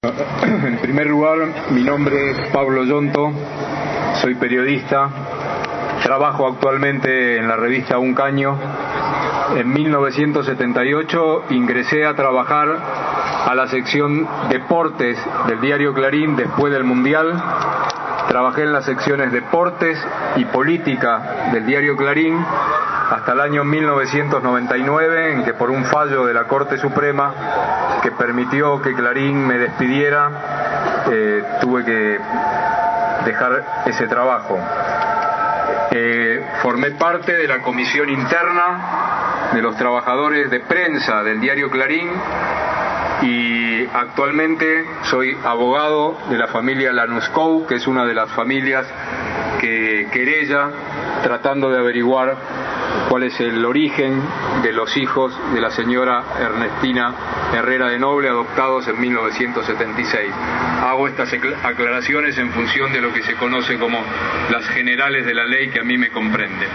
En primer lugar, mi nombre es Pablo Yonto, soy periodista, trabajo actualmente en la revista Un Caño. En 1978 ingresé a trabajar a la sección Deportes del diario Clarín después del Mundial. Trabajé en las secciones Deportes y Política del diario Clarín hasta el año 1999, en que por un fallo de la Corte Suprema que permitió que Clarín me despidiera, tuve que dejar ese trabajo. Formé parte de la comisión interna de los trabajadores de prensa del diario Clarín y actualmente soy abogado de la familia Lanuskou, que es una de las familias que querella tratando de averiguar cuál es el origen de los hijos de la señora Ernestina Herrera de Noble, adoptados en 1976. Hago estas aclaraciones en función de lo que se conoce como las generales de la ley que a mí me comprenden.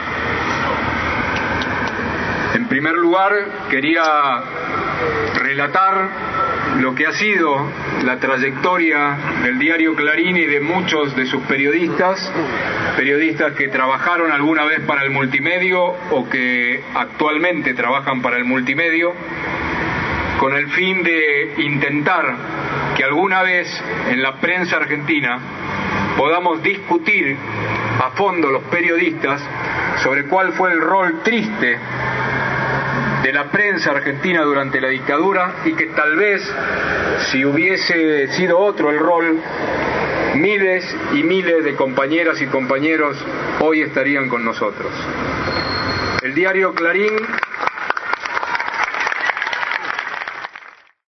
En primer lugar, quería relatar lo que ha sido la trayectoria del diario Clarín y de muchos de sus periodistas que trabajaron alguna vez para el multimedio o que actualmente trabajan para el multimedio, con el fin de intentar que alguna vez en la prensa argentina podamos discutir a fondo los periodistas sobre cuál fue el rol triste de la prensa argentina durante la dictadura y que tal vez, si hubiese sido otro el rol, miles y miles de compañeras y compañeros hoy estarían con nosotros. El diario Clarín